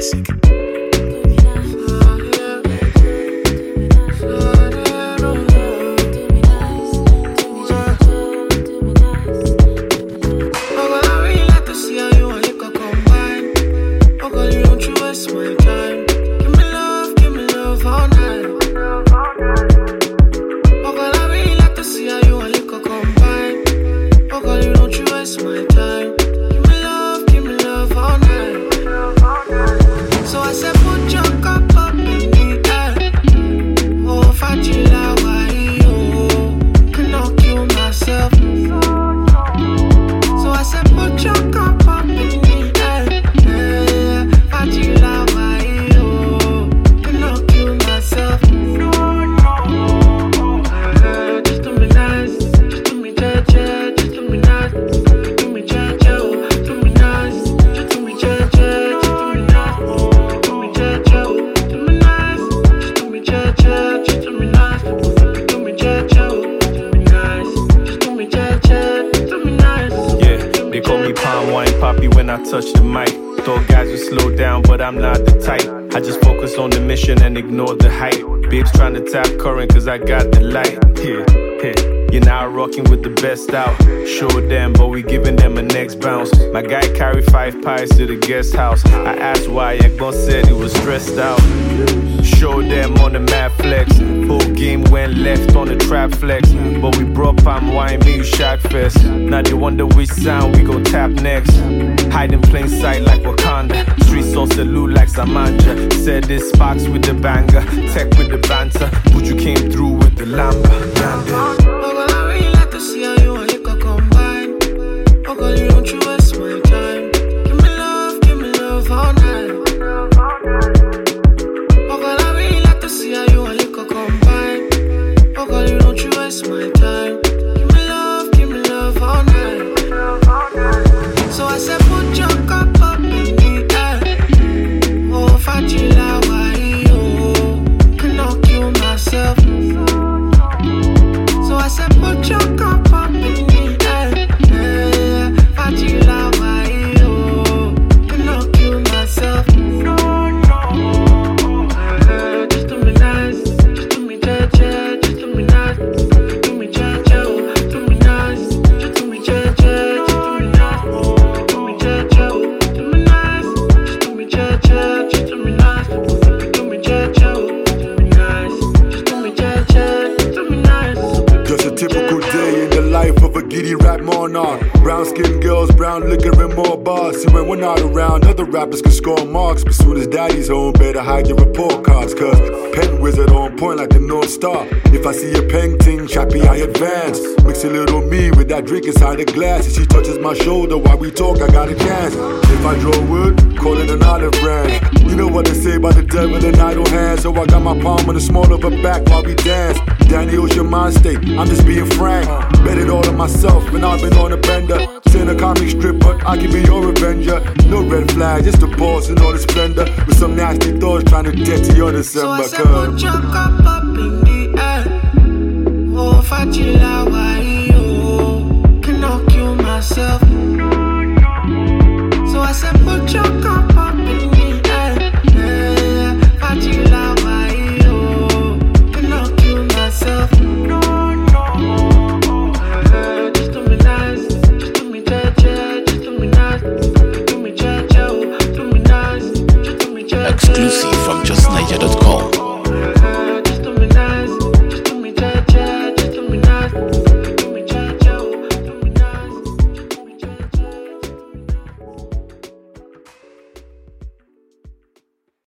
music. Touch the mic. Thought guys would slow down, but I'm not the type. I just focus on the mission and ignore the hype. Babes trying to tap current cause I got the light. You're now rocking with the best out. Show them, but we giving them a next bounce. My guy carried 5 pies to the guest house. I asked why, Ekbon said he was stressed out. Show them on the mad flex. Whole game went left on the trap flex. But we brought palm wine, me you shot fest. Now they wonder which sound we gon' tap next. Hide in plain sight like Wakanda. Streets all salute like Samanja. Said this sparks with the banger, tech with the banter. But you came through with the lamba. See how you and liquor combine. Oh girl, you don't you waste my time. Give me love all night. Oh girl, I really like to see how you and liquor combine. Oh girl, you don't you waste my time. Give me love all night. So I said put your cup up in the air. Oh, Fajila, why you cannot kill myself. So I said put your cup up in the air. Fajila, why you cannot kill myself. Just do me nice, just do me cha-cha, just do me nice, do me cha-cha, do me nice, just do me cha-cha, just do me nice, do me cha-cha, do me nice, just do me cha-cha, just do me nice, do me cha-cha, do me nice, just do me cha-cha, do me nice. Just a typical day in the life of a giddy rap monarch. Brown skinned girls, brown liquor and more bars. See, when we're not around, other rappers can score marks. But soon as daddy's home, better hide your report cards. Cause pen wizard on point like the North Star. If I see a painting, chappy, I advance. Mix a little me with that drink inside the glass. If she touches my shoulder while we talk, I got a chance. If I draw wood, call it an olive branch. You know what they say about the devil in idle hands. So I got my palm on the small of her back while we dance. Danny Ocean mind state, I'm just being frank. Bet it all on myself, and I've been on a bender. Saying a comic strip, but I can be your avenger. No red flag, just a pause in all the splendor. With some nasty thoughts trying to get to your December. So I said put your cup up in the air. Oh, Fajila, why you cannot kill myself. So I said put your cup up in the air. Fajila, why you cannot kill myself. Just do me nice, just do me cha-cha, just do me nice, do me cha-cha, do me nice, just do me cha-cha. Exclusive from justniger.com.